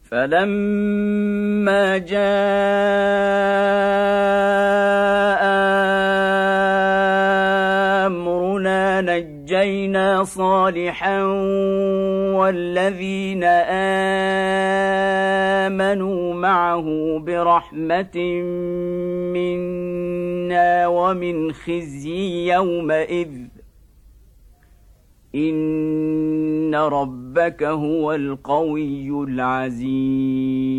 فلما جاء أمرنا نجينا صالحا والذين آمنوا معه برحمة منا ومن خزي يومئذ إن ربك هو القوي العزيز.